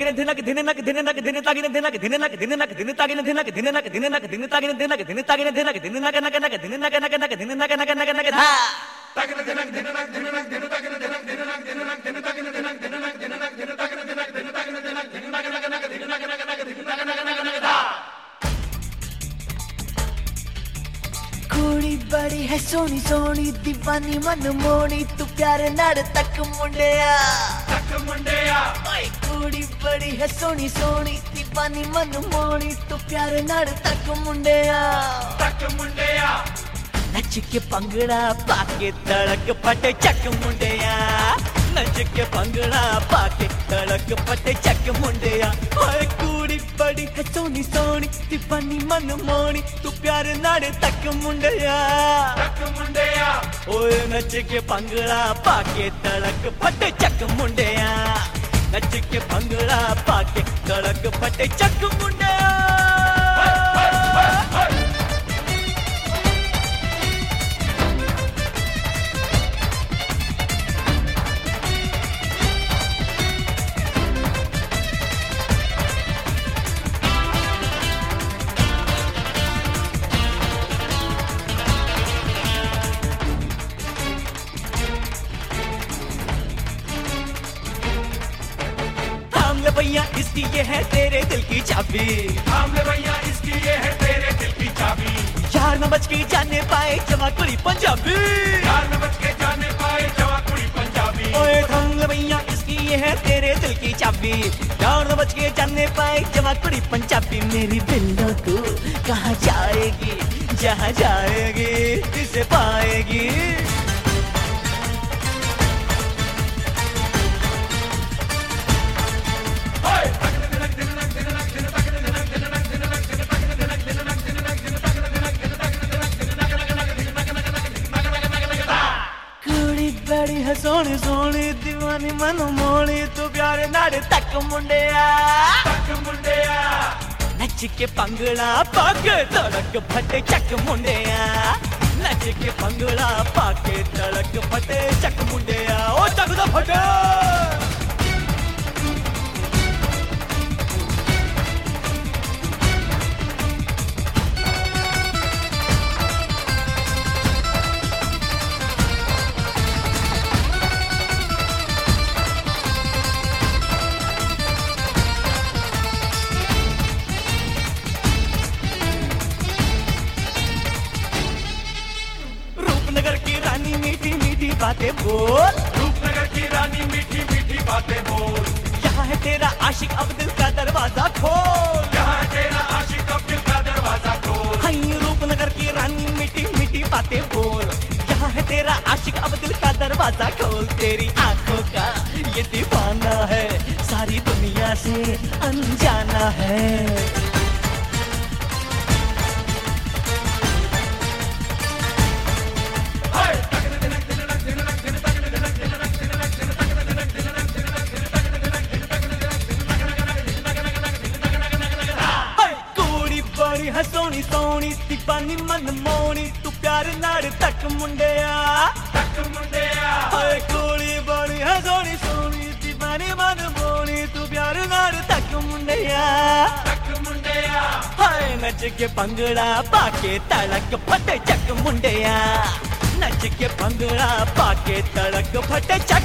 तागिने धिनक धिनक धिनक धिन तागिने धिनक धिनक धिनक धिन तागिने धिनक धिनक धिनक धिन तागिने धिनक धिन तागिने धिनक धिनक नक नक धिनक नक नक धिनक नक नक नक धा तागिने धिनक धिनक धिनक धिन तागिने धिनक धिनक धिनक धिन तागिने धिनक धिनक धिनक धिन तागिने धिनक धिन तागिने धिनक धिनक नक नक धिनक नक नक धिनक नक नक नक धा कुड़ी बड़ी है सोनी सोनी दीवानी मन मोनी तू प्यारे नाड़ तक मुंडिया ओए कुड़ी बड़ी है सोनी सोनी दीवानी मन मोनी तू प्यारे नाड़ तक मुंडिया नच के पंगड़ा पाके तड़क फटे चक मुंडिया नच के पंगड़ा पाके तड़क फटे चक मुंडिया ओए कुड़ी बड़ी है सोनी सोनी दीवानी मन मोनी तू प्यारे नाड़े तक मुंडिया ओए नच के पंगड़ा पाके तड़क फटे चक मुंडिया नच के पंगड़ा पाके तड़क फटे चक मुंडिया भैया इसकी ये है तेरे दिल की चाबी भैया इसकी ये है तेरे दिल की चाबी यार न बच के जाने पाए जवाकुड़ी पंजाबी यार न बच के जाने पाए जवाकुड़ी पंजाबी ओए थम भैया इसकी ये है तेरे दिल की चाबी यार न बच के जाने पाए जवाकुड़ी पंजाबी मेरी बिल्लो तू कहाँ जाएगी जहाँ जाएगी किसे पाएगी बड़ी है सोनी सोनी दीवानी मन मोनी तू प्यारे नाड़े तक मुंडिया नच के पंगड़ा पाके तड़क फटे चक मुंडिया नच के पंगड़ा पाके तड़क फटे चक मुंडिया ओ चक दा फटे रूपनगर की रानी मीठी मीठी बातें बोल रूपनगर की रानी मीठी मीठी बातें बोल यहाँ है तेरा आशिक अब्दुल का दरवाजा खोल यहाँ है तेरा आशिक अब्दुल का दरवाजा खोल हाय रूपनगर की रानी मीठी मीठी बातें बोल यहाँ है तेरा आशिक अब्दुल का दरवाजा खोल तेरी आंखों का ये दीवाना है सारी दुनिया से अनजाना है है सोनी सोनी दीवानी मन मोनी तू प्यार नाड़ तक मुंडिया कुड़ी बड़ी है सोनी सोनी दीवानी मन मोनी तू प्यार नाड़ तक मुंडिया हाय नच के पंगड़ा पाके तड़क फटे चक मुंडिया नच के पंगड़ा पाके तड़क फटे चक